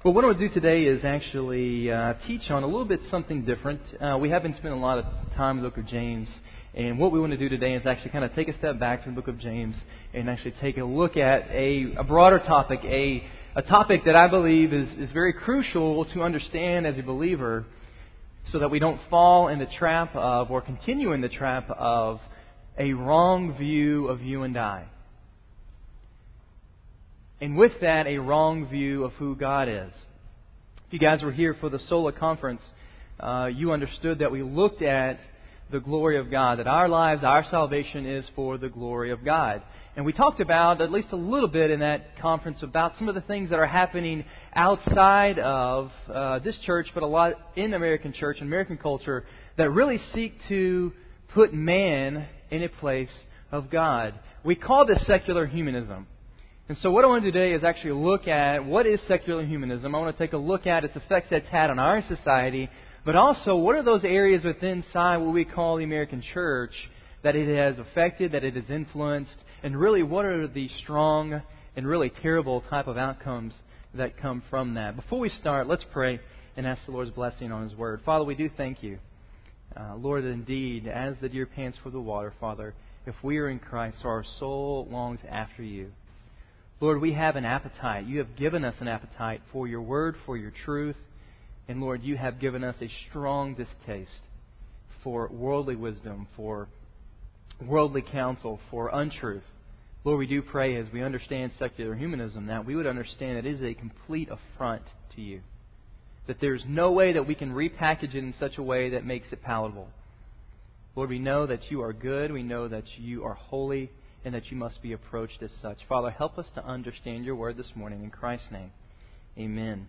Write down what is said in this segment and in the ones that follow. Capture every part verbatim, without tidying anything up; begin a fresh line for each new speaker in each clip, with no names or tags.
Well, what I want to do today is actually uh, teach on a little bit something different. Uh, we have been spending a lot of time in the book of James, and what we want to do today is actually kind of take a step back from the book of James and actually take a look at a, a broader topic, a, a topic that I believe is, is very crucial to understand as a believer so that we don't fall in the trap of or continue in the trap of a wrong view of you and I. And with that, a wrong view of who God is. If you guys were here for the Sola conference, uh, you understood that we looked at the glory of God, that our lives, our salvation is for the glory of God. And we talked about, at least a little bit in that conference, about some of the things that are happening outside of uh, this church, but a lot in American church and American culture that really seek to put man in a place of God. We call this secular humanism. And so what I want to do today is actually look at what is secular humanism. I want to take a look at its effects it's had on our society, but also what are those areas within inside what we call the American church that it has affected, that it has influenced, and really what are the strong and really terrible type of outcomes that come from that. Before we start, let's pray and ask the Lord's blessing on His Word. Father, we do thank You. Uh, Lord, indeed, as the deer pants for the water, Father, if we are in Christ, our soul longs after You. Lord, we have an appetite. You have given us an appetite for Your Word, for Your truth. And Lord, You have given us a strong distaste for worldly wisdom, for worldly counsel, for untruth. Lord, we do pray as we understand secular humanism that we would understand that it is a complete affront to You. That there's no way that we can repackage it in such a way that makes it palatable. Lord, we know that You are good. We know that You are holy, and that You must be approached as such. Father, help us to understand Your Word this morning. In Christ's name, amen.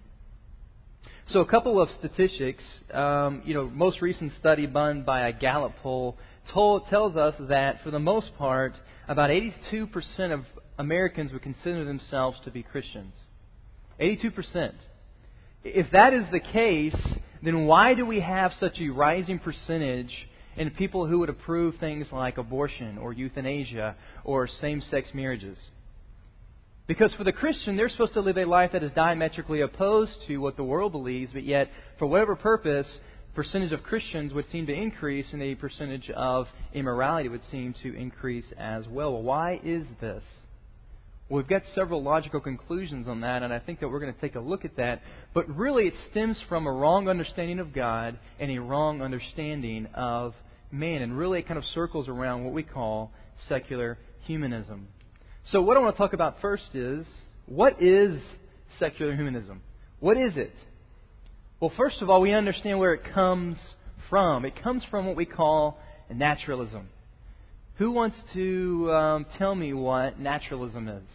So a couple of statistics. Um, you know, most recent study done by a Gallup poll told, tells us that, for the most part, about eighty-two percent of Americans would consider themselves to be Christians. eighty-two percent. If that is the case, then why do we have such a rising percentage in people who would approve things like abortion or euthanasia or same-sex marriages? Because for the Christian, they're supposed to live a life that is diametrically opposed to what the world believes, but yet, for whatever purpose, percentage of Christians would seem to increase and the percentage of immorality would seem to increase as well. Well, why is this? Well, we've got several logical conclusions on that, and I think that we're going to take a look at that. But really, it stems from a wrong understanding of God and a wrong understanding of man. And really, it kind of circles around what we call secular humanism. So what I want to talk about first is, what is secular humanism? What is it? Well, first of all, we understand where it comes from. It comes from what we call naturalism. Who wants to um, tell me what naturalism is?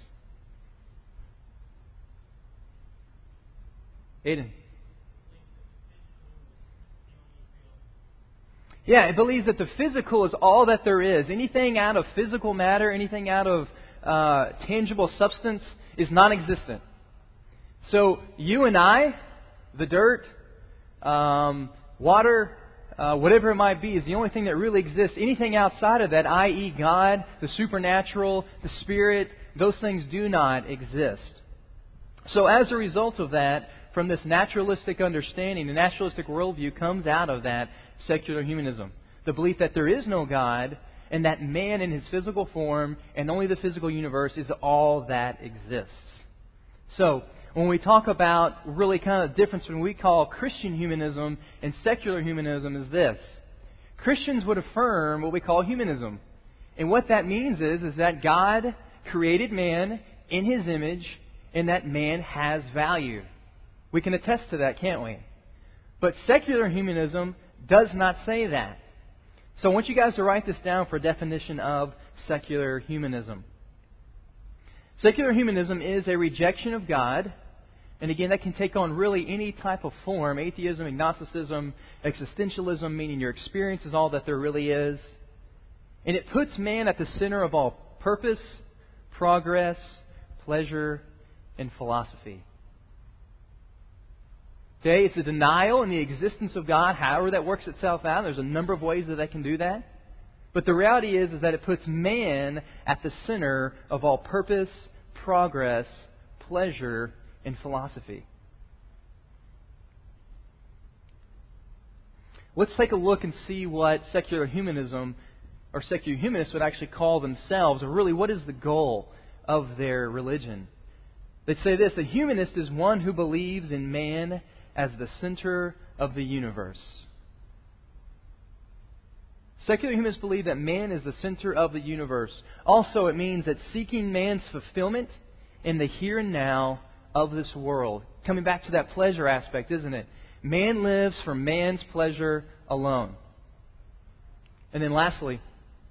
Aiden. Yeah, it believes that the physical is all that there is. Anything out of physical matter, anything out of uh, tangible substance is non-existent. So you and I, the dirt, um, water, uh, whatever it might be, is the only thing that really exists. Anything outside of that, that is. God, the supernatural, the Spirit, those things do not exist. So as a result of that, from this naturalistic understanding, the naturalistic worldview comes out of that secular humanism. The belief that there is no God and that man in his physical form and only the physical universe is all that exists. So, when we talk about really kind of the difference between what we call Christian humanism and secular humanism is this. Christians would affirm what we call humanism. And what that means is, is that God created man in His image and that man has value. We can attest to that, can't we? But secular humanism does not say that. So I want you guys to write this down for a definition of secular humanism. Secular humanism is a rejection of God. And again, that can take on really any type of form. Atheism, agnosticism, existentialism, meaning your experience is all that there really is. And it puts man at the center of all purpose, progress, pleasure, and philosophy. Okay, it's a denial in the existence of God, however that works itself out. There's a number of ways that that can do that. But the reality is, is that it puts man at the center of all purpose, progress, pleasure, and philosophy. let's take a look and see what secular humanism or secular humanists would actually call themselves, or really what is the goal of their religion. They'd say this: a humanist is one who believes in man as the center of the universe. Secular humanists believe that man is the center of the universe. Also, it means that seeking man's fulfillment in the here and now of this world. Coming back to that pleasure aspect, isn't it? Man lives for man's pleasure alone. And then lastly,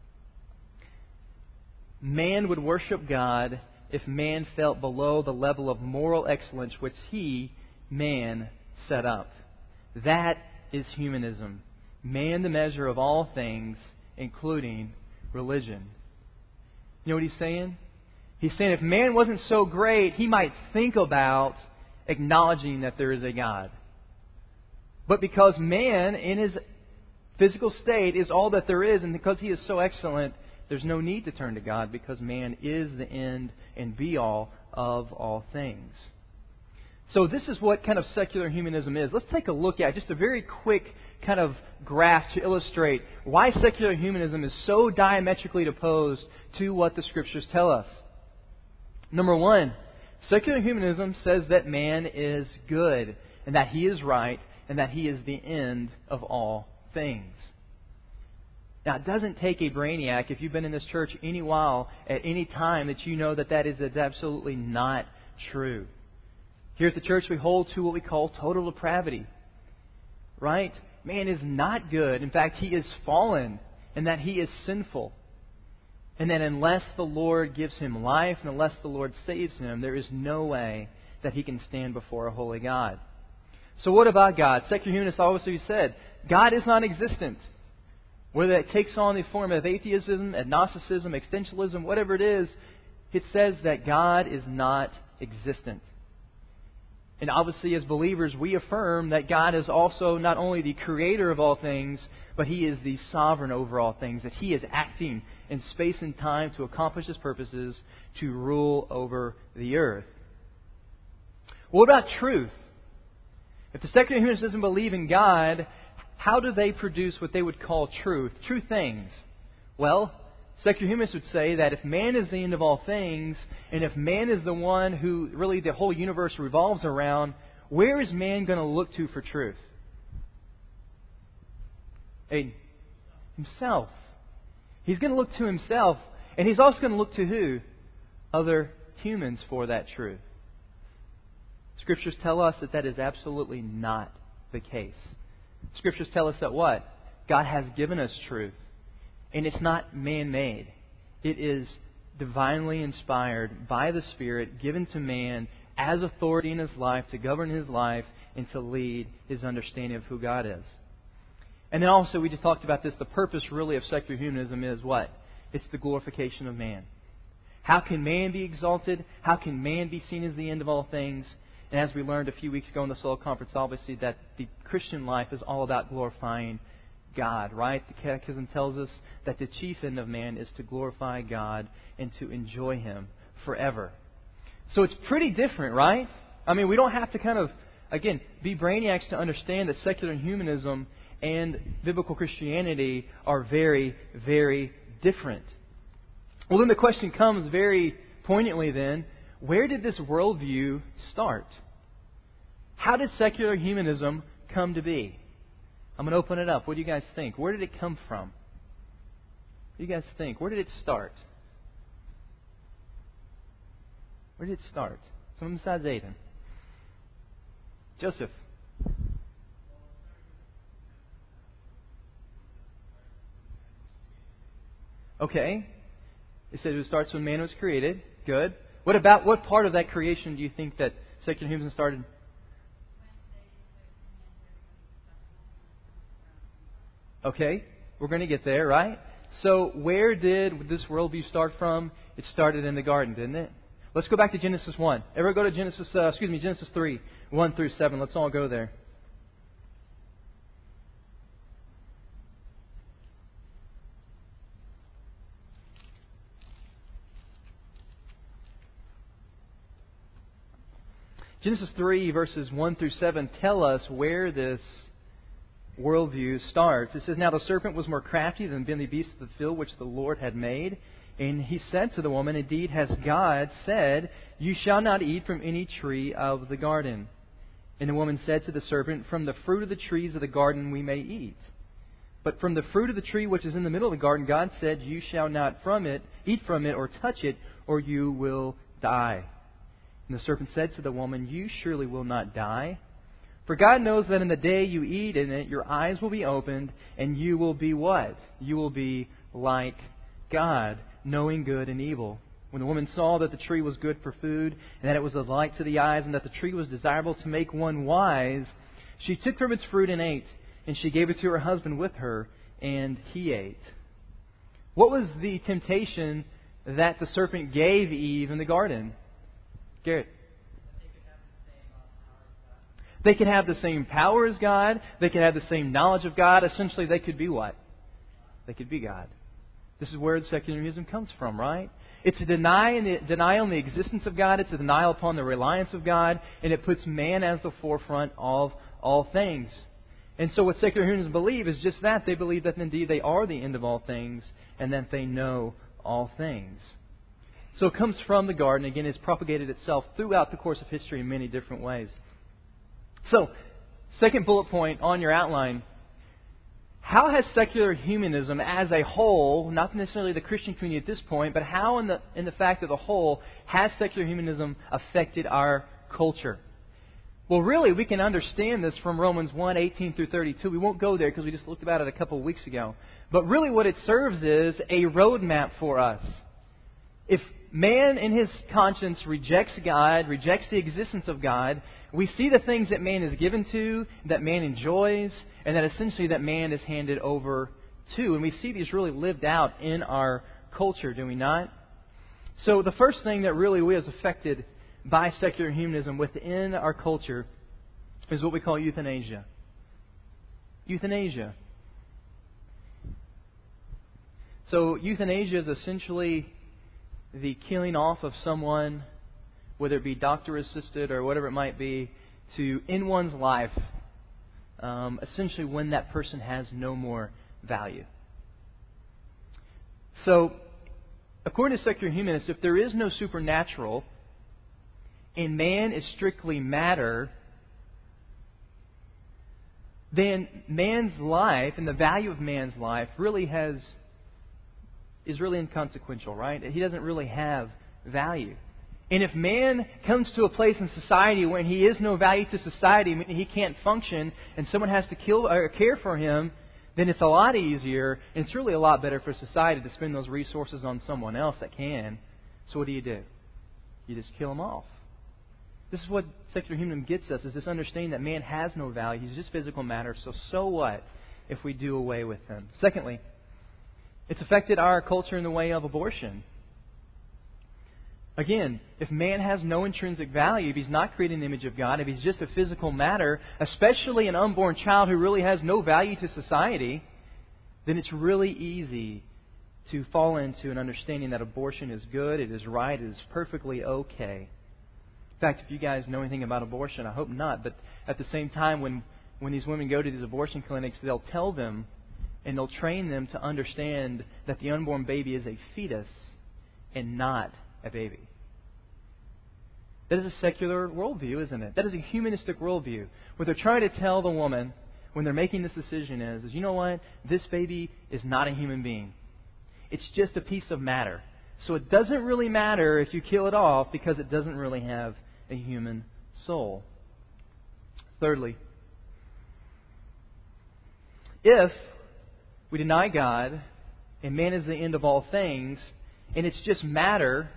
man would worship God if man felt below the level of moral excellence which he, man, set up. That is humanism. Man the measure of all things, including religion. You know what he's saying? He's saying if man wasn't so great, he might think about acknowledging that there is a God. But because man, in his physical state, is all that there is, and because he is so excellent, there's no need to turn to God, because man is the end and be-all of all things. So this is what kind of secular humanism is. Let's take a look at just a very quick kind of graph to illustrate why secular humanism is so diametrically opposed to what the Scriptures tell us. Number one, secular humanism says that man is good, and that he is right, and that he is the end of all things. Now, it doesn't take a brainiac, if you've been in this church any while, at any time, that you know that that is absolutely not true. Here at the church, we hold to what we call total depravity. Right? Man is not good. In fact, he is fallen, and that he is sinful. And that unless the Lord gives him life, and unless the Lord saves him, there is no way that he can stand before a holy God. So what about God? Secular humanists obviously said, God is non-existent. Whether that takes on the form of atheism, agnosticism, existentialism, whatever it is, it says that God is not existent. And obviously, as believers, we affirm that God is also not only the creator of all things, but He is the sovereign over all things, that He is acting in space and time to accomplish His purposes, to rule over the earth. What about truth? If the secular humanist doesn't believe in God, how do they produce what they would call truth? True things. Well, secular humanists would say that if man is the end of all things, and if man is the one who really the whole universe revolves around, where is man going to look to for truth? Hey, himself. He's going to look to himself, and he's also going to look to who? Other humans for that truth. Scriptures tell us that that is absolutely not the case. Scriptures tell us that what? God has given us truth. And it's not man-made. It is divinely inspired by the Spirit, given to man as authority in his life, to govern his life, and to lead his understanding of who God is. And then also, we just talked about this, the purpose really of secular humanism is what? It's the glorification of man. How can man be exalted? How can man be seen as the end of all things? And as we learned a few weeks ago in the Soul Conference, obviously, that the Christian life is all about glorifying God, right? The Catechism tells us that the chief end of man is to glorify God and to enjoy Him forever. So it's pretty different, right? I mean, we don't have to kind of, again, be brainiacs to understand that secular humanism and biblical Christianity are very, very different. Well, then the question comes very poignantly then, where did this worldview start? How did secular humanism come to be? I'm going to open it up. What do you guys think? Where did it come from? What do you guys think? Where did it start? Where did it start? Someone besides Aiden. Joseph. Okay. It said it starts when man was created. Good. What about, what part of that creation do you think that secular humanism started? Okay, we're going to get there, right? So where did this worldview start from? It started in the garden, didn't it? Let's go back to Genesis one. Everyone go to Genesis, uh, excuse me, Genesis three, one through seven. Let's all go there. Genesis three, verses one through seven tell us where this worldview starts. It says, "Now the serpent was more crafty than many beasts of the field which the Lord had made. And he said to the woman, Indeed has God said, You shall not eat from any tree of the garden. And the woman said to the serpent, From the fruit of the trees of the garden we may eat. But from the fruit of the tree which is in the middle of the garden, God said, You shall not from it eat from it or touch it, or you will die. And the serpent said to the woman, You surely will not die. For God knows that in the day you eat in it, your eyes will be opened, and you will be what? You will be like God, knowing good and evil. When the woman saw that the tree was good for food, and that it was a light to the eyes, and that the tree was desirable to make one wise, she took from its fruit and ate, and she gave it to her husband with her, and he ate." What was the temptation that the serpent gave Eve in the garden? Garrett? They could have the same power as God. They could have the same knowledge of God. Essentially, they could be what? They could be God. This is where secularism comes from, right? It's a deny, denial in the existence of God. It's a denial upon the reliance of God. And it puts man as the forefront of all things. And so what secular humanists believe is just that. They believe that indeed they are the end of all things and that they know all things. So it comes from the garden. Again, it's propagated itself throughout the course of history in many different ways. So, second bullet point on your outline. How has secular humanism as a whole, not necessarily the Christian community at this point, but how in the in the fact of the whole has secular humanism affected our culture? Well, really, we can understand this from Romans one, eighteen through thirty-two. We won't go there because we just looked about it a couple of weeks ago. But really what it serves is a roadmap for us. If man in his conscience rejects God, rejects the existence of God, we see the things that man is given to, that man enjoys, and that essentially that man is handed over to. And we see these really lived out in our culture, do we not? So the first thing that really is affected by secular humanism within our culture is what we call euthanasia. Euthanasia. So euthanasia is essentially the killing off of someone, whether it be doctor-assisted or whatever it might be, to end one's life, um, essentially when that person has no more value. So, according to secular humanists, if there is no supernatural, and man is strictly matter, then man's life and the value of man's life really has is really inconsequential, right? He doesn't really have value. And if man comes to a place in society when he is no value to society, meaning he can't function, and someone has to kill or care for him, then it's a lot easier, and it's really a lot better for society to spend those resources on someone else that can. So what do you do? You just kill him off. This is what secular humanism gets us, is this understanding that man has no value. He's just physical matter, so so what if we do away with him? Secondly, it's affected our culture in the way of abortion. Again, if man has no intrinsic value, if he's not created in the image of God, if he's just a physical matter, especially an unborn child who really has no value to society, then it's really easy to fall into an understanding that abortion is good, it is right, it is perfectly okay. In fact, if you guys know anything about abortion, I hope not, but at the same time, when, when these women go to these abortion clinics, they'll tell them and they'll train them to understand that the unborn baby is a fetus and not a baby. That is a secular worldview, isn't it? That is a humanistic worldview. What they're trying to tell the woman when they're making this decision is, is, you know what? This baby is not a human being. It's just a piece of matter. So it doesn't really matter if you kill it off because it doesn't really have a human soul. Thirdly, if we deny God and man is the end of all things and it's just matter,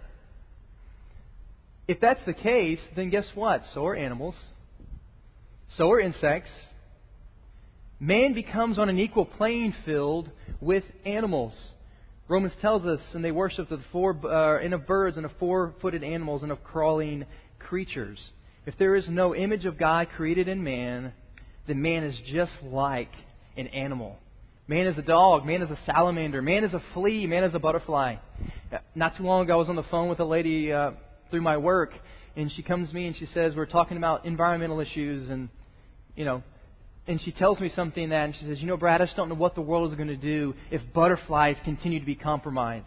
if that's the case, then guess what? So are animals. So are insects. Man becomes on an equal playing field with animals. Romans tells us, and they worship the four, uh, and of birds and of four-footed animals and of crawling creatures. If there is no image of God created in man, then man is just like an animal. Man is a dog. Man is a salamander. Man is a flea. Man is a butterfly. Not too long ago, I was on the phone with a lady uh, through my work, and she comes to me and she says, we're talking about environmental issues, and, you know, And she tells me something that, and she says, you know, Brad, I just don't know what the world is going to do if butterflies continue to be compromised.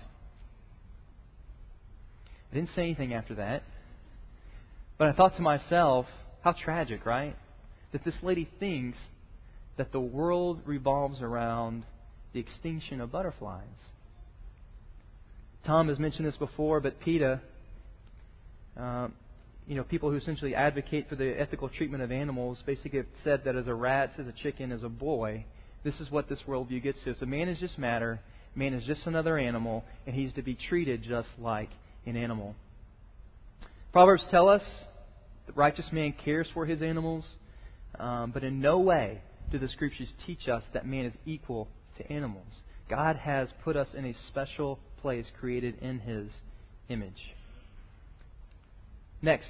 I didn't say anything after that. But I thought to myself, how tragic, right? That this lady thinks that the world revolves around the extinction of butterflies. Tom has mentioned this before, but PETA, um, you know, people who essentially advocate for the ethical treatment of animals basically have said that as a rat, as a chicken, as a boy, this is what this worldview gets to. So man is just matter, man is just another animal, and he's to be treated just like an animal. Proverbs tell us the righteous man cares for his animals, um, but in no way do the Scriptures teach us that man is equal to animals. God has put us in a special place created in His image. Next,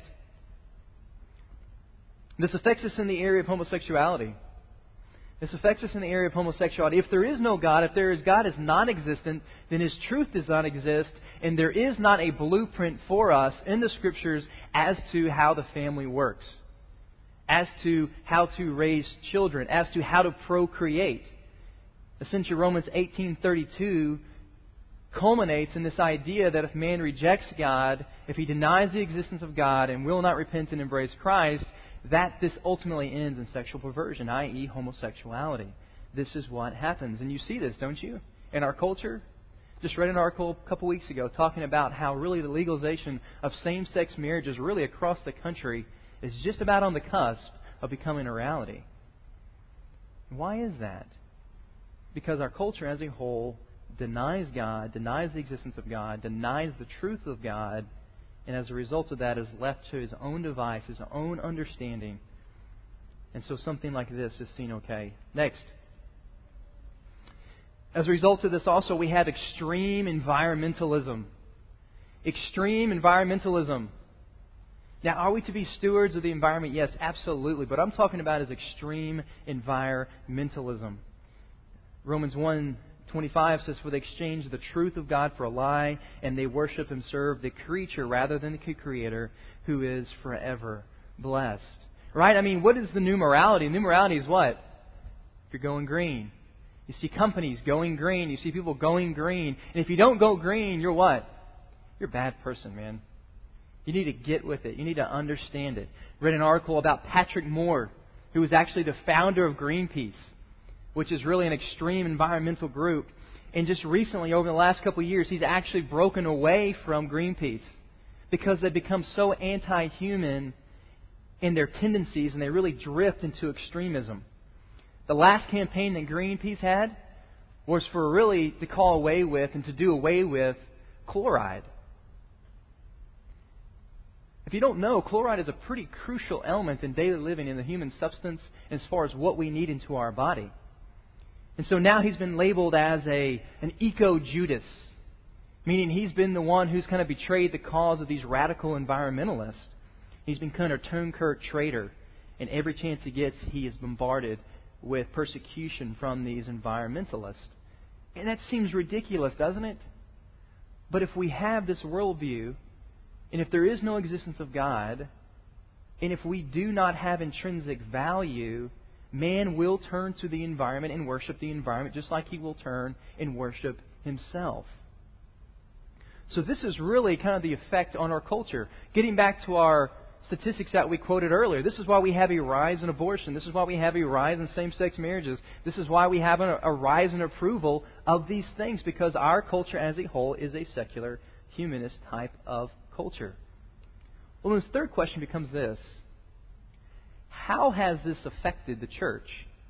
this affects us in the area of homosexuality. This affects us in the area of homosexuality. If there is no God, if there is God is non-existent, then His truth does not exist, and there is not a blueprint for us in the Scriptures as to how the family works, as to how to raise children, as to how to procreate. Essentially, Romans eighteen thirty-two culminates in this idea that if man rejects God, if he denies the existence of God and will not repent and embrace Christ, that this ultimately ends in sexual perversion, that is homosexuality. This is what happens. And you see this, don't you? In our culture. Just read an article a couple weeks ago talking about how really the legalization of same-sex marriages really across the country is just about on the cusp of becoming a reality. Why is that? Because our culture as a whole denies God, denies the existence of God, denies the truth of God, and as a result of that is left to his own device, his own understanding. And so something like this is seen okay. Next. As a result of this also, we have extreme environmentalism. Extreme environmentalism. Now, are we to be stewards of the environment? Yes, absolutely. But what I'm talking about is extreme environmentalism. Romans one twenty-five says, for they exchange the truth of God for a lie, and they worship and serve the creature rather than the Creator, who is forever blessed. Right? I mean, what is the new morality? New morality is what? If you're going green. You see companies going green. You see people going green. And if you don't go green, you're what? You're a bad person, man. You need to get with it. You need to understand it. I read an article about Patrick Moore, who was actually the founder of Greenpeace, which is really an extreme environmental group. And just recently, over the last couple of years, he's actually broken away from Greenpeace because they've become so anti-human in their tendencies and they really drift into extremism. The last campaign that Greenpeace had was for really to call away with and to do away with chloride. If you don't know, chloride is a pretty crucial element in daily living in the human substance as far as what we need into our body. And so now he's been labeled as a an eco-Judas, meaning he's been the one who's kind of betrayed the cause of these radical environmentalists. He's been kind of a turncoat traitor, and every chance he gets, he is bombarded with persecution from these environmentalists. And that seems ridiculous, doesn't it? But if we have this worldview, and if there is no existence of God, and if we do not have intrinsic value, man will turn to the environment and worship the environment just like he will turn and worship himself. So this is really kind of the effect on our culture. Getting back to our statistics that we quoted earlier, this is why we have a rise in abortion. This is why we have a rise in same-sex marriages. This is why we have a, a rise in approval of these things, because our culture as a whole is a secular, humanist type of culture. Well, this third question becomes this. How has this affected the church?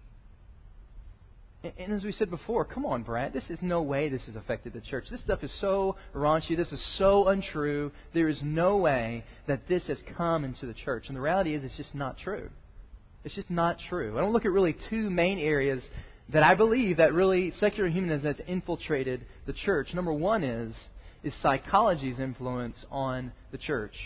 And as we said before, come on, Brad, this is no way this has affected the church. This stuff is so raunchy. This is so untrue. There is no way that this has come into the church. And the reality is it's just not true. It's just not true. I don't look at really two main areas that I believe that really secular humanism has infiltrated the church. Number one is, is psychology's influence on the church.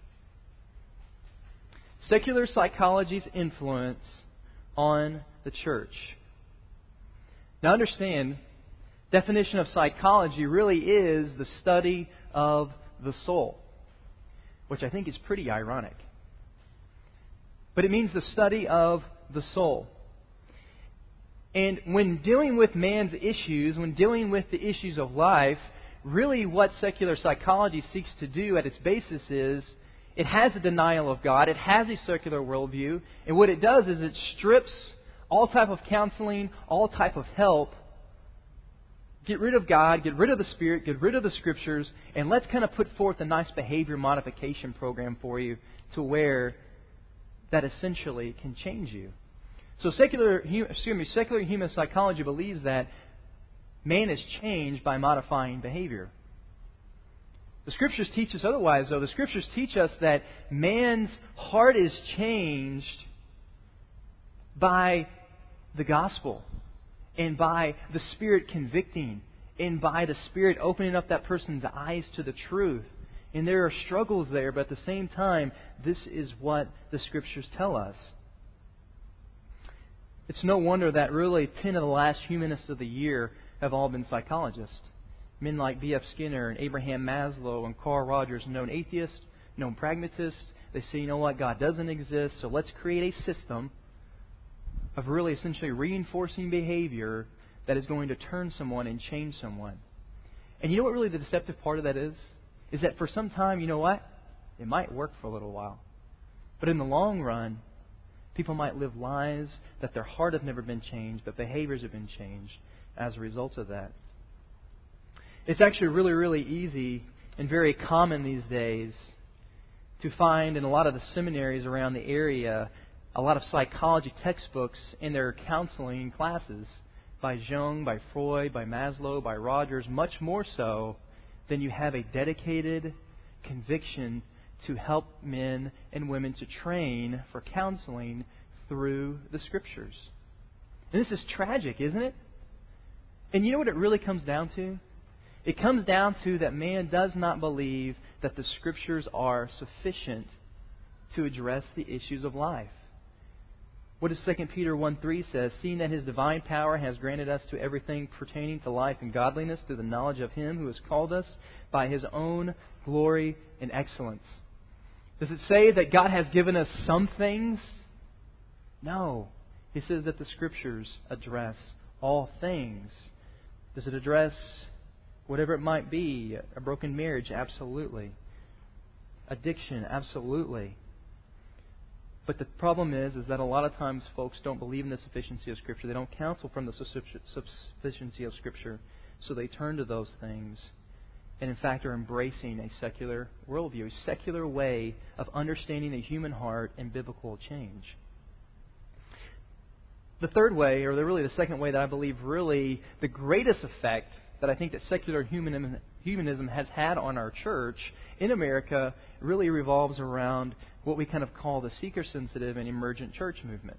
Secular psychology's influence on the church. Now understand, definition of psychology really is the study of the soul, which I think is pretty ironic. But it means the study of the soul. And when dealing with man's issues, when dealing with the issues of life, really what secular psychology seeks to do at its basis is it has a denial of God, it has a secular worldview, and what it does is it strips all type of counseling, all type of help, get rid of God, get rid of the Spirit, get rid of the Scriptures, and let's kind of put forth a nice behavior modification program for you to where that essentially can change you. So secular, excuse me, secular human psychology believes that man is changed by modifying behavior. The Scriptures teach us otherwise, though. The Scriptures teach us that man's heart is changed by the gospel and by the Spirit convicting and by the Spirit opening up that person's eyes to the truth. And there are struggles there, but at the same time, this is what the Scriptures tell us. It's no wonder that really ten of the last humanists of the year have all been psychologists. Men like B F Skinner and Abraham Maslow and Carl Rogers, known atheists, known pragmatists. They say, you know what, God doesn't exist, so let's create a system of really essentially reinforcing behavior that is going to turn someone and change someone. And you know what really the deceptive part of that is? Is that for some time, you know what? It might work for a little while. But in the long run, people might live lives that their heart has never been changed, but behaviors have been changed as a result of that. It's actually really, really easy and very common these days to find in a lot of the seminaries around the area a lot of psychology textbooks in their counseling classes by Jung, by Freud, by Maslow, by Rogers, much more so than you have a dedicated conviction to help men and women to train for counseling through the Scriptures. And this is tragic, isn't it? And you know what it really comes down to? It comes down to that man does not believe that the Scriptures are sufficient to address the issues of life. What does Second Peter one three says? Seeing that His divine power has granted us to everything pertaining to life and godliness through the knowledge of Him who has called us by His own glory and excellence. Does it say that God has given us some things? No. He says that the Scriptures address all things. Does it address whatever it might be? A broken marriage? Absolutely. Addiction? Absolutely. But the problem is, is that a lot of times folks don't believe in the sufficiency of Scripture. They don't counsel from the sufficiency of Scripture. So they turn to those things and, in fact, are embracing a secular worldview, a secular way of understanding the human heart and biblical change. The third way, or really the second way that I believe really the greatest effect that I think that secular humanism, humanism has had on our church in America really revolves around what we kind of call the seeker-sensitive and emergent church movement.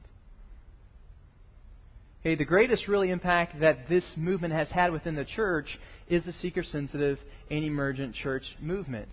Okay, the greatest really impact that this movement has had within the church is the seeker-sensitive and emergent church movement.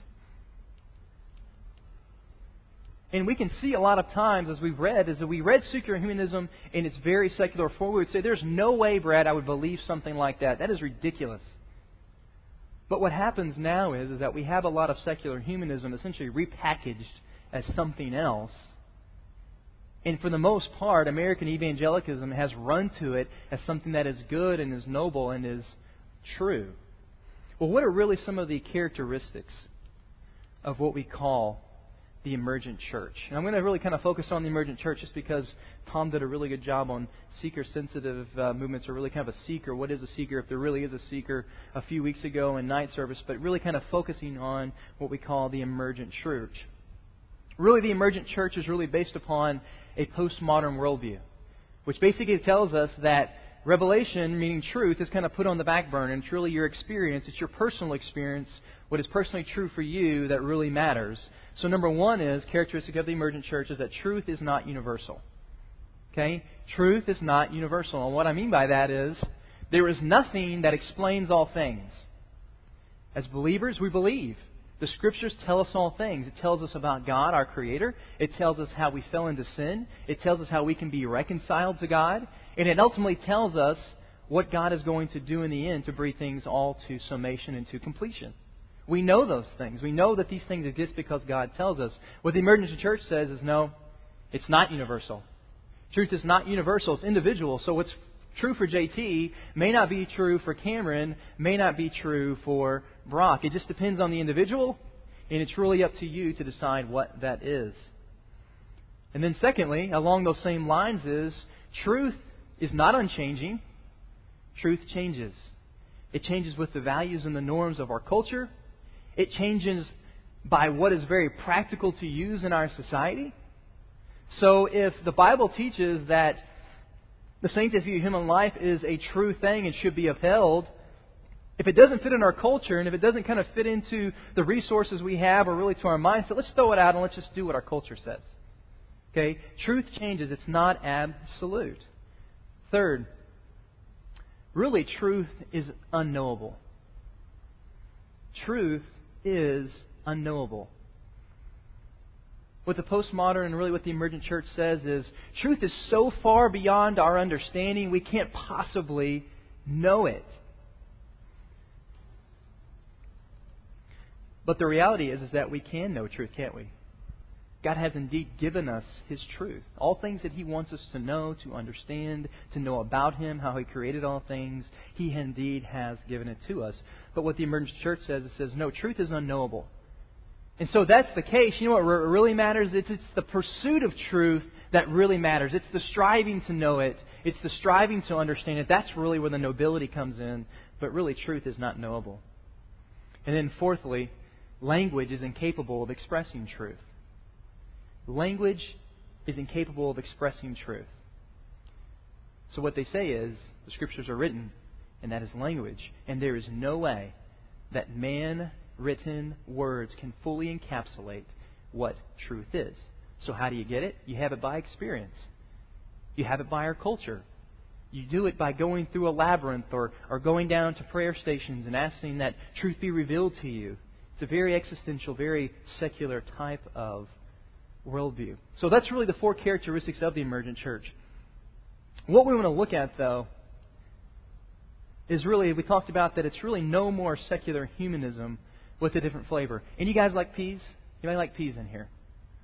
And we can see a lot of times, as we've read, is that we read secular humanism in its very secular form. We would say, there's no way, Brad, I would believe something like that. That is ridiculous. But what happens now is, is that we have a lot of secular humanism essentially repackaged as something else. And for the most part, American evangelicalism has run to it as something that is good and is noble and is true. Well, what are really some of the characteristics of what we call the emergent church? And I'm going to really kind of focus on the emergent church just because Tom did a really good job on seeker-sensitive uh, movements, or really kind of a seeker. What is a seeker, if there really is a seeker, a few weeks ago in night service, but really kind of focusing on what we call the emergent church. Really, the emergent church is really based upon a postmodern worldview, which basically tells us that revelation, meaning truth, is kind of put on the back burner, and it's really your experience, it's your personal experience, what is personally true for you that really matters. So number one is, characteristic of the emergent church, is that truth is not universal. Okay? Truth is not universal. And what I mean by that is, there is nothing that explains all things. As believers, we believe. The Scriptures tell us all things. It tells us about God, our Creator. It tells us how we fell into sin. It tells us how we can be reconciled to God. And it ultimately tells us what God is going to do in the end to bring things all to summation and to completion. We know those things. We know that these things exist because God tells us. What the emergent church says is, no, it's not universal. Truth is not universal. It's individual. So what's true for J T may not be true for Cameron, may not be true for Brock. It just depends on the individual, and it's really up to you to decide what that is. And then secondly, along those same lines is, truth is not unchanging. Truth changes. It changes with the values and the norms of our culture. It changes by what is very practical to use in our society. So if the Bible teaches that the sanctity of human life is a true thing and should be upheld, if it doesn't fit in our culture and if it doesn't kind of fit into the resources we have or really to our mindset, let's throw it out and let's just do what our culture says. Okay? Truth changes. It's not absolute. Third, really truth is unknowable. Truth is unknowable. What the postmodern and really what the emergent church says is truth is so far beyond our understanding we can't possibly know it. But the reality is, is that we can know truth, can't we? God has indeed given us His truth. All things that He wants us to know, to understand, to know about Him, how He created all things, He indeed has given it to us. But what the emergent church says, it says, no, truth is unknowable. And so that's the case. You know what really matters? It's, it's the pursuit of truth that really matters. It's the striving to know it. It's the striving to understand it. That's really where the nobility comes in. But really, truth is not knowable. And then fourthly, language is incapable of expressing truth. Language is incapable of expressing truth. So what they say is, the Scriptures are written, and that is language. And there is no way that man written words can fully encapsulate what truth is. So how do you get it? You have it by experience. You have it by our culture. You do it by going through a labyrinth or, or going down to prayer stations and asking that truth be revealed to you. It's a very existential, very secular type of worldview. So that's really the four characteristics of the emergent church. What we want to look at, though, is really, we talked about that it's really no more secular humanism with a different flavor. And you guys like peas? Anybody like peas in here?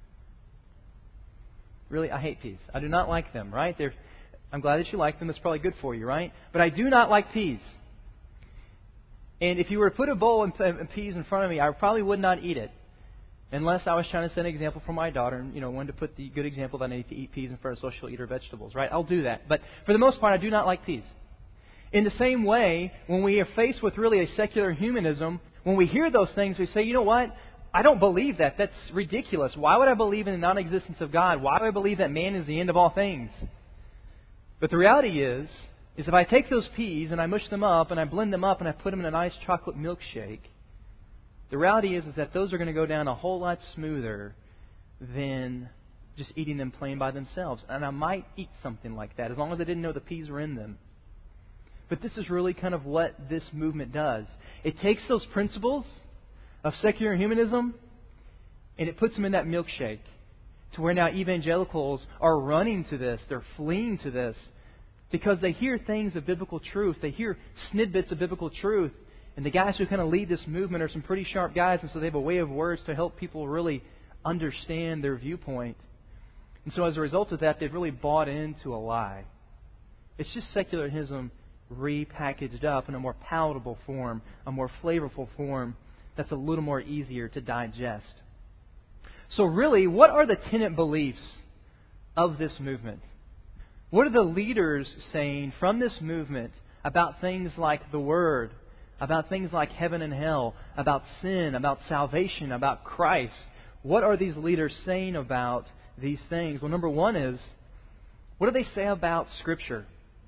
Really, I hate peas. I do not like them, right? They're, I'm glad that you like them. That's probably good for you, right? But I do not like peas. And if you were to put a bowl of peas in front of me, I probably would not eat it. Unless I was trying to set an example for my daughter and, you know, wanted to put the good example that I need to eat peas in front of so she'll eat her vegetables, right? I'll do that. But for the most part, I do not like peas. In the same way, when we are faced with really a secular humanism, when we hear those things, we say, you know what? I don't believe that. That's ridiculous. Why would I believe in the non-existence of God? Why do I believe that man is the end of all things? But the reality is, is if I take those peas and I mush them up and I blend them up and I put them in a nice chocolate milkshake, the reality is, is that those are going to go down a whole lot smoother than just eating them plain by themselves. And I might eat something like that as long as I didn't know the peas were in them. But this is really kind of what this movement does. It takes those principles of secular humanism and it puts them in that milkshake to where now evangelicals are running to this. They're fleeing to this because they hear things of biblical truth. They hear snippets of biblical truth. And the guys who kind of lead this movement are some pretty sharp guys, and so they have a way of words to help people really understand their viewpoint. And so as a result of that, they've really bought into a lie. It's just secularism repackaged up in a more palatable form, a more flavorful form that's a little more easier to digest. So really, what are the tenet beliefs of this movement? What are the leaders saying from this movement about things like the Word, about things like heaven and hell, about sin, about salvation, about Christ? What are these leaders saying about these things? Well, number one is, what do they say about Scripture?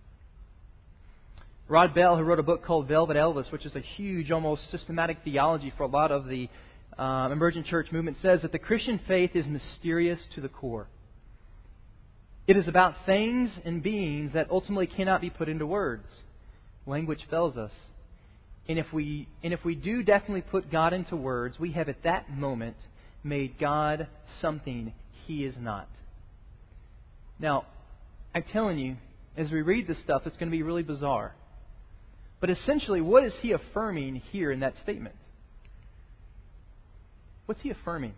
Rod Bell, who wrote a book called Velvet Elvis, which is a huge, almost systematic theology for a lot of the uh, emergent church movement, says that the Christian faith is mysterious to the core. It is about things and beings that ultimately cannot be put into words. Language fails us. And if we and if we do definitely put God into words, we have at that moment made God something He is not. Now, I'm telling you, as we read this stuff, it's going to be really bizarre. But essentially, what is he affirming here in that statement? What's he affirming?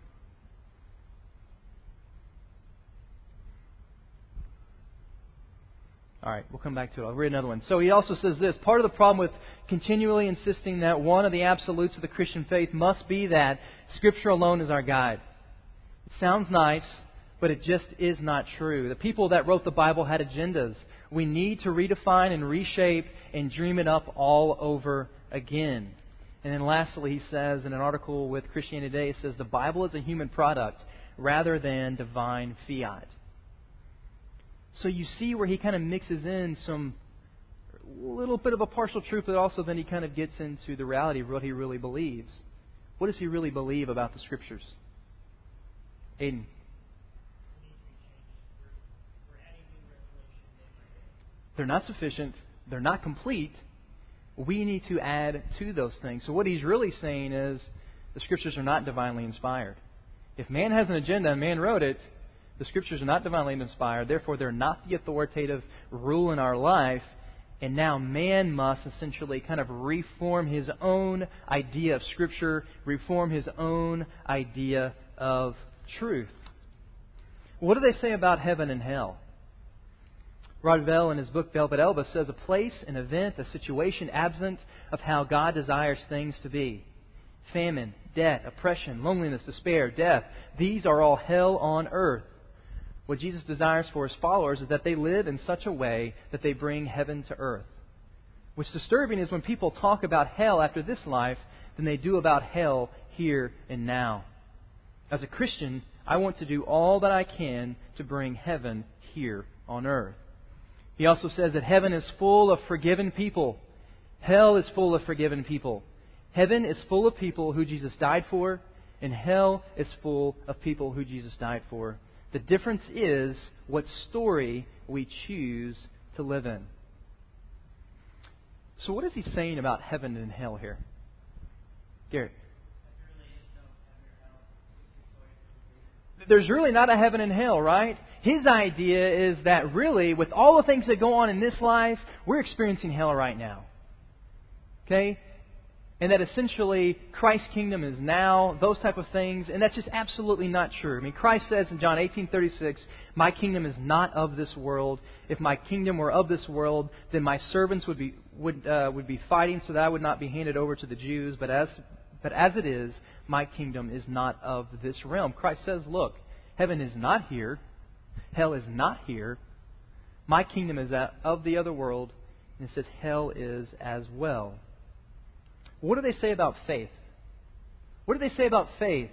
All right, we'll come back to it. I'll read another one. So he also says this. Part of the problem with continually insisting that one of the absolutes of the Christian faith must be that Scripture alone is our guide. It sounds nice, but it just is not true. The people that wrote the Bible had agendas. We need to redefine and reshape and dream it up all over again. And then lastly, he says in an article with Christianity Today, it says the Bible is a human product rather than divine fiat. So you see where he kind of mixes in some little bit of a partial truth, but also then he kind of gets into the reality of what he really believes. What does he really believe about the Scriptures? Aiden. They're not sufficient. They're not complete. We need to add to those things. So what he's really saying is the Scriptures are not divinely inspired. If man has an agenda and man wrote it, the Scriptures are not divinely inspired. Therefore, they're not the authoritative rule in our life. And now man must essentially kind of reform his own idea of Scripture, reform his own idea of truth. What do they say about heaven and hell? Rod Bell, in his book Velvet Elvis, says a place, an event, a situation absent of how God desires things to be. Famine, debt, oppression, loneliness, despair, death. These are all hell on earth. What Jesus desires for His followers is that they live in such a way that they bring heaven to earth. What's disturbing is when people talk about hell after this life than they do about hell here and now. As a Christian, I want to do all that I can to bring heaven here on earth. He also says that heaven is full of forgiven people. Hell is full of forgiven people. Heaven is full of people who Jesus died for, and hell is full of people who Jesus died for. The difference is what story we choose to live in. So what is he saying about heaven and hell here? Garrett. There's really not a heaven and hell, right? His idea is that really, with all the things that go on in this life, we're experiencing hell right now. Okay? And that essentially Christ's kingdom is now, those type of things, and that's just absolutely not true. I mean, Christ says in John eighteen thirty-six, "My kingdom is not of this world. If my kingdom were of this world, then my servants would be would uh, would be fighting so that I would not be handed over to the Jews. But as but as it is, my kingdom is not of this realm." Christ says, "Look, heaven is not here. Hell is not here. My kingdom is of the other world." And it says hell is as well. What do they say about faith? What do they say about faith?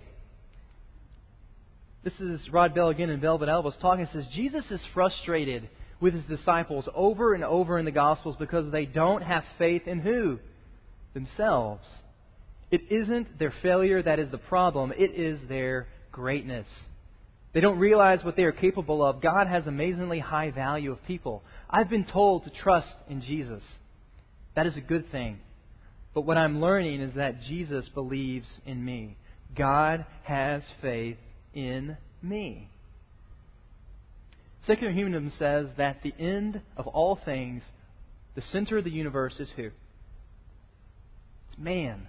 This is Rod Bell again in Velvet Elvis talking. It says, Jesus is frustrated with His disciples over and over in the Gospels because they don't have faith in who? Themselves. It isn't their failure that is the problem. It is their greatness. They don't realize what they are capable of. God has amazingly high value of people. I've been told to trust in Jesus. That is a good thing. But what I'm learning is that Jesus believes in me. God has faith in me. Secular humanism says that the end of all things, the center of the universe is who? It's man.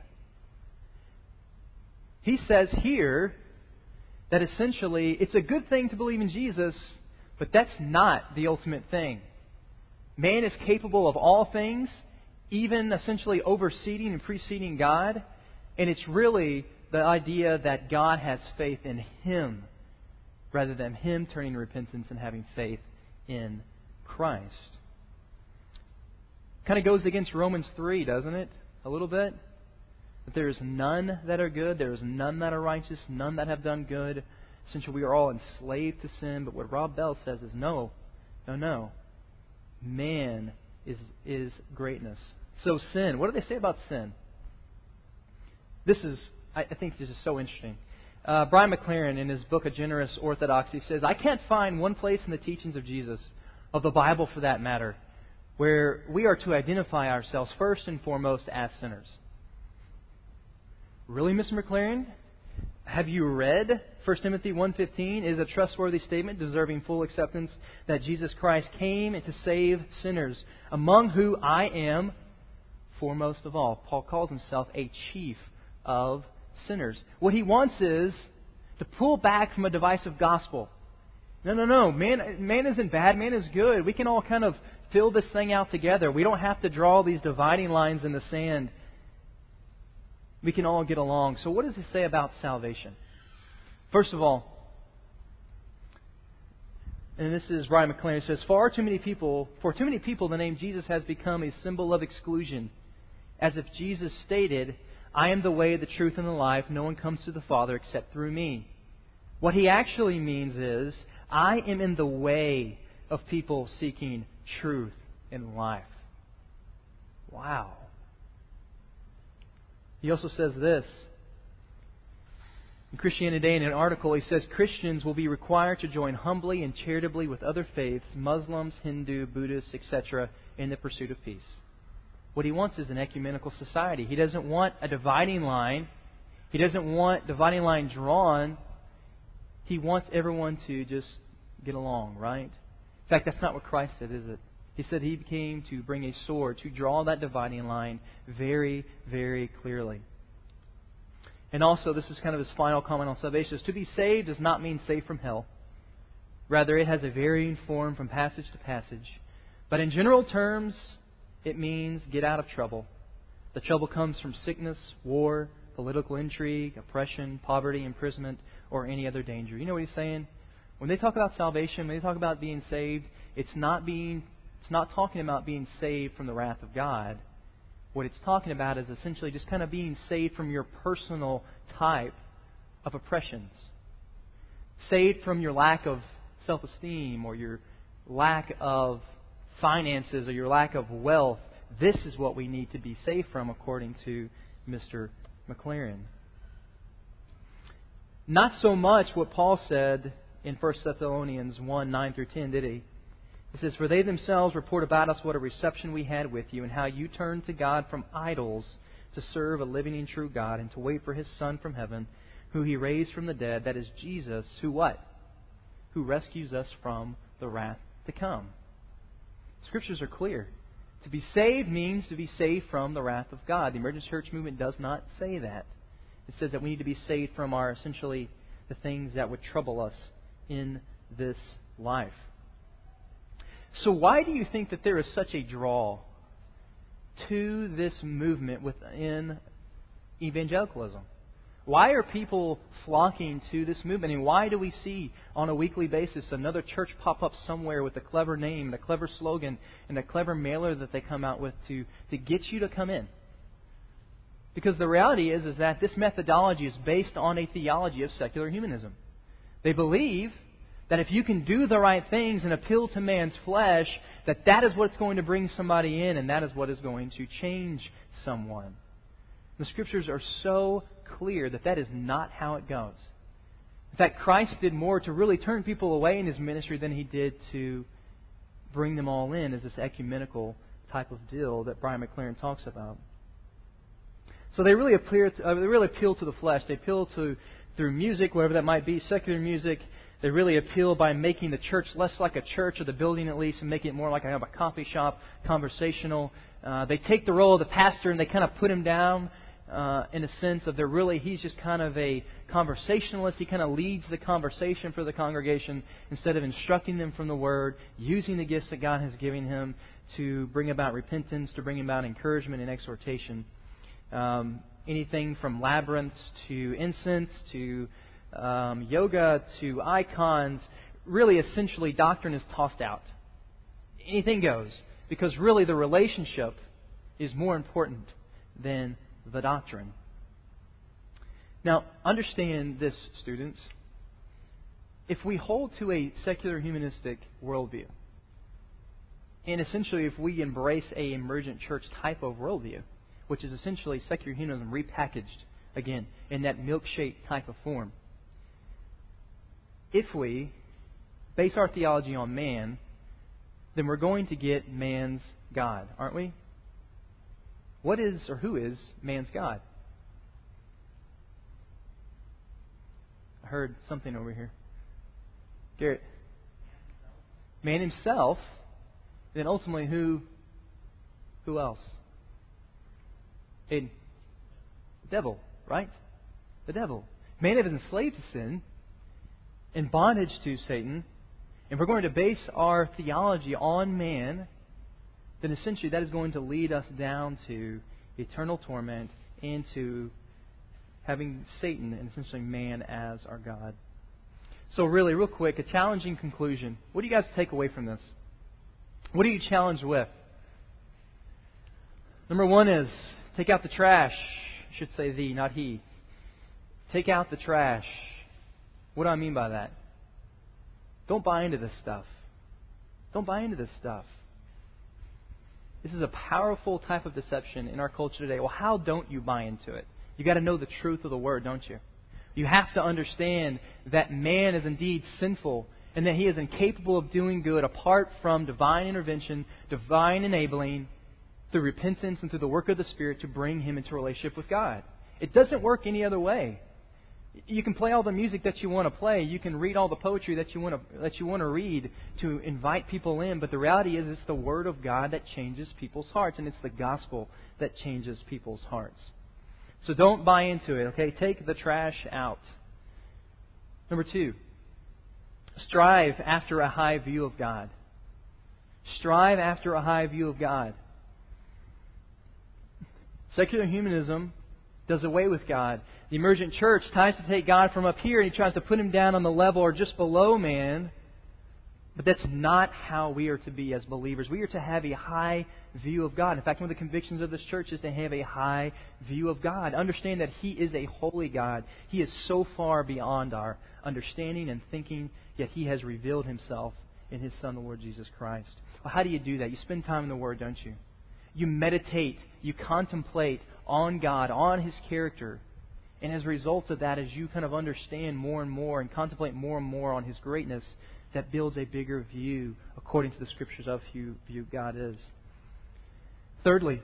He says here that essentially it's a good thing to believe in Jesus, but that's not the ultimate thing. Man is capable of all things, even essentially overseeing and preceding God. And it's really the idea that God has faith in Him rather than Him turning to repentance and having faith in Christ. Kind of goes against Romans three, doesn't it? A little bit. That there is none that are good, there is none that are righteous, none that have done good. Essentially, we are all enslaved to sin. But what Rob Bell says is no, no, no. Man is is greatness. So sin. What do they say about sin? This is, I think, this is so interesting. Uh, Brian McLaren, in his book A Generous Orthodoxy, says, "I can't find one place in the teachings of Jesus, of the Bible for that matter, where we are to identify ourselves first and foremost as sinners." Really, Mister McLaren? Have you read First Timothy one fifteen? It is a trustworthy statement deserving full acceptance that Jesus Christ came to save sinners, among whom I am foremost of all. Paul calls himself a chief of sinners. What he wants is to pull back from a divisive gospel No, no, no. Man, man isn't bad. Man is good. We can all kind of fill this thing out together. We don't have to draw these dividing lines in the sand. We can all get along. So what does it say about salvation? First of all, and this is Brian McLaren, it says, Far too many people, for too many people, the name Jesus has become a symbol of exclusion. As if Jesus stated, I am the way, the truth, and the life. No one comes to the Father except through me. What he actually means is, I am in the way of people seeking truth and life. Wow. He also says this. In Christianity Today, in an article, he says Christians will be required to join humbly and charitably with other faiths, Muslims, Hindu, Buddhists, et cetera, in the pursuit of peace. What he wants is an ecumenical society. He doesn't want a dividing line. He doesn't want dividing line drawn. He wants everyone to just get along, right? In fact, that's not what Christ said, is it? He said He came to bring a sword, to draw that dividing line very, very clearly. And also, this is kind of his final comment on salvation, is to be saved does not mean saved from hell. Rather, it has a varying form from passage to passage. But in general terms, it means get out of trouble. The trouble comes from sickness, war, political intrigue, oppression, poverty, imprisonment, or any other danger. You know what he's saying? When they talk about salvation, when they talk about being saved, it's not being, it's not talking about being saved from the wrath of God. What it's talking about is essentially just kind of being saved from your personal type of oppressions. Saved from your lack of self-esteem or your lack of finances or your lack of wealth. This is what we need to be saved from, according to Mister McLaren. Not so much what Paul said in First Thessalonians one, nine through ten, did he? It says, For they themselves report about us what a reception we had with you, and how you turned to God from idols to serve a living and true God, and to wait for His Son from heaven, who He raised from the dead, that is Jesus, who what? Who rescues us from the wrath to come. Scriptures are clear. To be saved means to be saved from the wrath of God. The Emergent Church Movement does not say that. It says that we need to be saved from our, essentially, the things that would trouble us in this life. So why do you think that there is such a draw to this movement within evangelicalism? Why are people flocking to this movement? And why do we see on a weekly basis another church pop up somewhere with a clever name and a clever slogan and a clever mailer that they come out with to, to get you to come in? Because the reality is, is that this methodology is based on a theology of secular humanism. They believe that if you can do the right things and appeal to man's flesh, that that is what's going to bring somebody in, and that is what is going to change someone. The Scriptures are so clear that that is not how it goes. In fact, Christ did more to really turn people away in His ministry than He did to bring them all in as this ecumenical type of deal that Brian McLaren talks about. So they really appeal to, uh, they really appeal to the flesh. They appeal to through music, whatever that might be, secular music. They really appeal by making the church less like a church, or the building at least, and making it more like a, a coffee shop, conversational. Uh, they take the role of the pastor and they kind of put him down uh, in a sense of they're really, he's just kind of a conversationalist. He kind of leads the conversation for the congregation instead of instructing them from the Word, using the gifts that God has given him to bring about repentance, to bring about encouragement and exhortation. Um, anything from labyrinths to incense to um, yoga to icons, really essentially doctrine is tossed out. Anything goes, because really the relationship is more important than the doctrine. Now, understand this, students. If we hold to a secular humanistic worldview, and essentially if we embrace a emergent church type of worldview, which is essentially secular humanism repackaged, again, in that milkshake type of form. If we base our theology on man, then we're going to get man's God, aren't we? What is, or who is, man's God? I heard something over here. Garrett. Man himself. Then ultimately, who, who else? A devil, right? The devil. Man is enslaved to sin, in bondage to Satan, And if we're going to base our theology on man, then essentially that is going to lead us down to eternal torment and to having Satan and essentially man as our God. So really, real quick, a challenging conclusion. What do you guys take away from this? What are you challenged with? Number one is, take out the trash. I should say thee, not he. Take out the trash. What do I mean by that? Don't buy into this stuff. Don't buy into this stuff. This is a powerful type of deception in our culture today. Well, how don't you buy into it? You've got to know the truth of the Word, don't you? You have to understand that man is indeed sinful and that he is incapable of doing good apart from divine intervention, divine enabling, through repentance and through the work of the Spirit to bring him into a relationship with God. It doesn't work any other way. You can play all the music that you want to play. You can read all the poetry that you want to that you want to read to invite people in. But the reality is, it's the Word of God that changes people's hearts, and it's the gospel that changes people's hearts. So don't buy into it. Okay, take the trash out. Number two, strive after a high view of God. Strive after a high view of God. Secular humanism does away with God. The emergent church tries to take God from up here and he tries to put him down on the level or just below man. But that's not how we are to be as believers. We are to have a high view of God. In fact, one of the convictions of this church is to have a high view of God. Understand that He is a holy God. He is so far beyond our understanding and thinking, yet He has revealed Himself in His Son, the Lord Jesus Christ. Well, how do you do that? You spend time in the Word, don't you? You meditate, you contemplate on God, on His character. And as a result of that, as you kind of understand more and more and contemplate more and more on His greatness, that builds a bigger view, according to the Scriptures, of who view God is. Thirdly,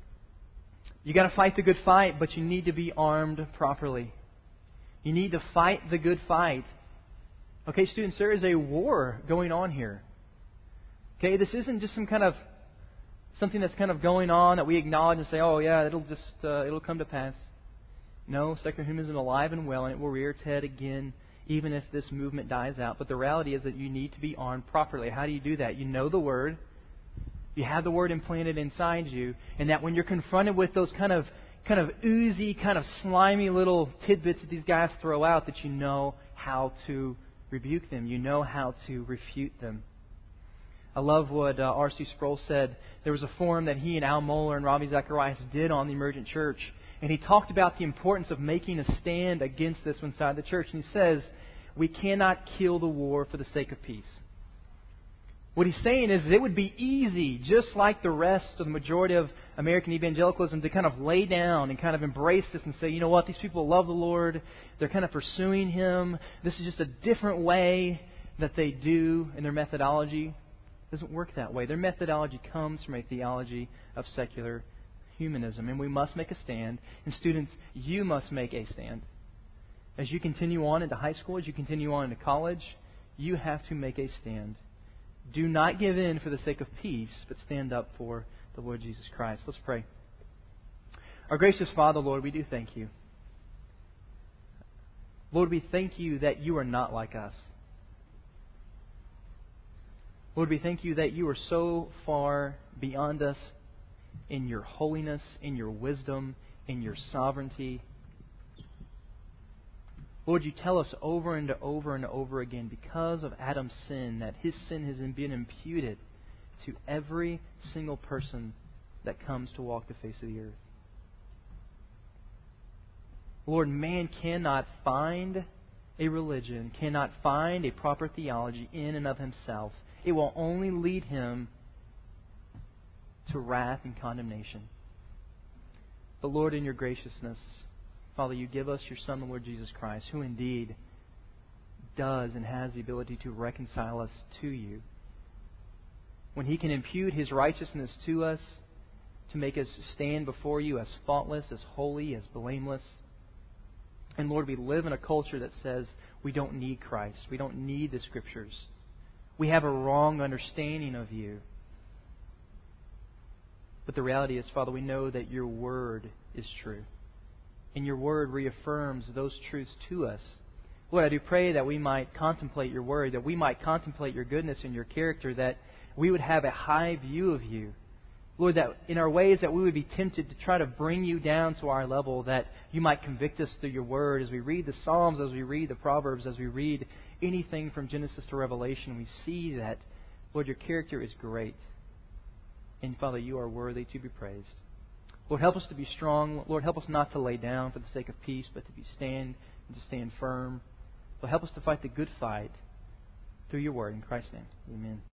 you got to fight the good fight, but you need to be armed properly. You need to fight the good fight. Okay, students, there is a war going on here. Okay, this isn't just some kind of something that's kind of going on that we acknowledge and say, "Oh yeah, it'll just uh, it'll come to pass." No, secular humanism is alive and well, and it will rear its head again, even if this movement dies out. But the reality is that you need to be armed properly. How do you do that? You know the Word. You have the Word implanted inside you, and that when you're confronted with those kind of kind of oozy, kind of slimy little tidbits that these guys throw out, that you know how to rebuke them. You know how to refute them. I love what uh, R C Sproul said. There was a forum that he and Al Mohler and Ravi Zacharias did on the emergent church. And he talked about the importance of making a stand against this inside the church. And he says, we cannot kill the war for the sake of peace. What he's saying is it would be easy, just like the rest of the majority of American evangelicalism, to kind of lay down and kind of embrace this and say, you know what, these people love the Lord. They're kind of pursuing Him. This is just a different way that they do in their methodology. It doesn't work that way. Their methodology comes from a theology of secular humanism, and we must make a stand. And students, you must make a stand. As you continue on into high school, as you continue on into college, you have to make a stand. Do not give in for the sake of peace, but stand up for the Lord Jesus Christ. Let's pray. Our gracious Father, Lord, we do thank You. Lord, we thank You that You are not like us. Lord, we thank You that You are so far beyond us in Your holiness, in Your wisdom, in Your sovereignty. Lord, You tell us over and over and over again, because of Adam's sin, that his sin has been imputed to every single person that comes to walk the face of the earth. Lord, man cannot find a religion, cannot find a proper theology in and of himself. It will only lead him to wrath and condemnation. But Lord, in Your graciousness, Father, You give us Your Son, the Lord Jesus Christ, who indeed does and has the ability to reconcile us to You. When He can impute His righteousness to us, to make us stand before You as faultless, as holy, as blameless. And Lord, we live in a culture that says we don't need Christ. We don't need the Scriptures. We have a wrong understanding of You. But the reality is, Father, we know that Your Word is true. And Your Word reaffirms those truths to us. Lord, I do pray that we might contemplate your word, that we might contemplate your goodness and your character, that we would have a high view of you. Lord, that in our ways that we would be tempted to try to bring you down to our level, that you might convict us through your word as we read the Psalms, as we read the Proverbs, as we read anything from Genesis to Revelation. We see that, Lord, your character is great. And Father, you are worthy to be praised. Lord, help us to be strong. Lord, help us not to lay down for the sake of peace, but to be stand and to stand firm. Lord, help us to fight the good fight through your word. In Christ's name, amen.